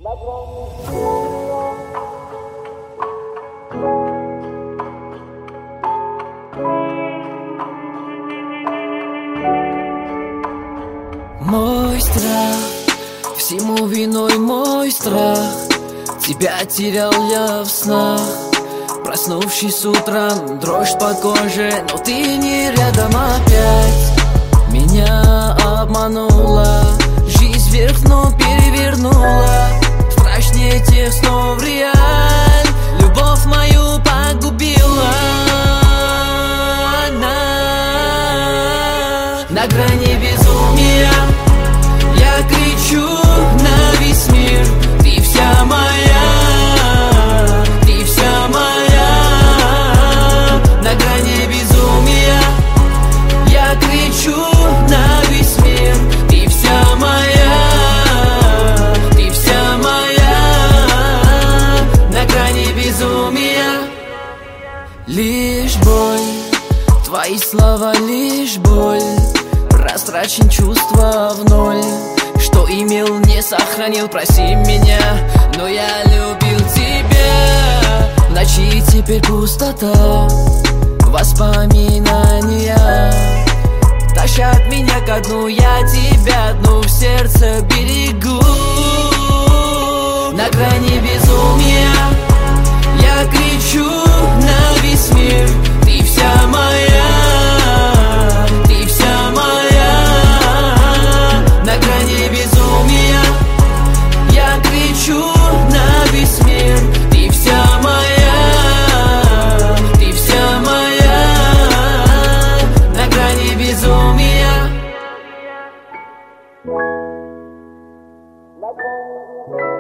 Мой страх, всему виной мой страх. Тебя терял я в снах. Проснувшись утром, дрожь по коже, но ты не рядом опять. Меня обманула, жизнь вверх дном перевернула. Страшнее тех снов реаль, любовь мою погубила. На грани безумия я кричу на весь мир: ты вся моя, ты вся моя. На грани безумия я кричу на весь мир: ты вся моя, ты вся моя. На грани безумия лишь боль, твои слова лишь боль. Растрачен чувства в ноль. Что имел, не сохранил, прости меня, но я любил тебя. В ночи теперь пустота, воспоминания тащат меня ко дну. Я тебя одну в сердце берегу. На грани безумия я кричу на весь мир: ты вся моя, ты вся моя. На грани безумия я кричу на весь мир: ты вся моя, ты вся моя. На грани безумия.